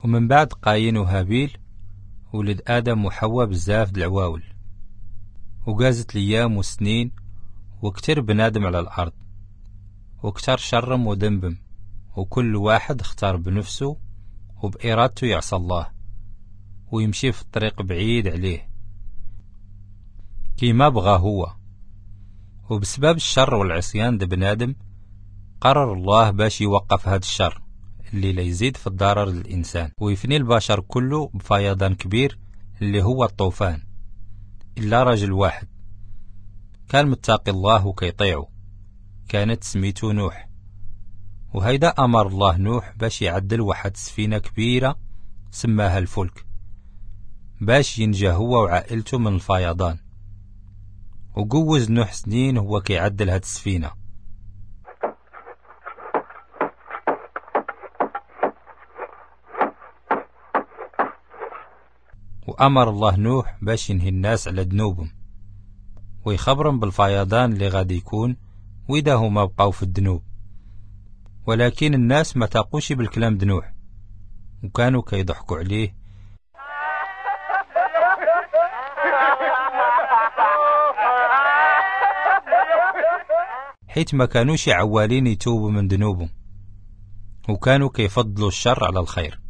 ومن بعد قايين وهابيل ولد آدم وحواء بزاف د العواول، وقازت الأيام والسنين، وكتر بنادم على الأرض، وكتر شرم وذنبم، وكل واحد اختار بنفسه وبإرادته يعصى الله ويمشي في الطريق بعيد عليه كيما بغى هو. وبسبب الشر والعصيان د بنادم قرر الله باش يوقف هذا الشر اللي لا يزيد في الضرر للإنسان، ويفني البشر كله بفيضان كبير اللي هو الطوفان، إلا رجل واحد كان متقي الله وكيطيعه، كانت سميتو نوح. وهيدا أمر الله نوح باش يعدل واحد سفينة كبيرة سماها الفلك باش ينجى هو وعائلته من الفيضان. وجوز نوح سنين هو كيعدل هاد السفينة. وأمر الله نوح باش ينهي الناس على ذنوبهم ويخبرهم بالفيضان اللي غادي يكون وإذا هما بقاو في الذنوب. ولكن الناس ما تاقوش بالكلام د نوح وكانوا كيضحكوا عليه، حيت ما كانوش عوالين يتوبوا من ذنوبهم، وكانوا كيفضلوا الشر على الخير.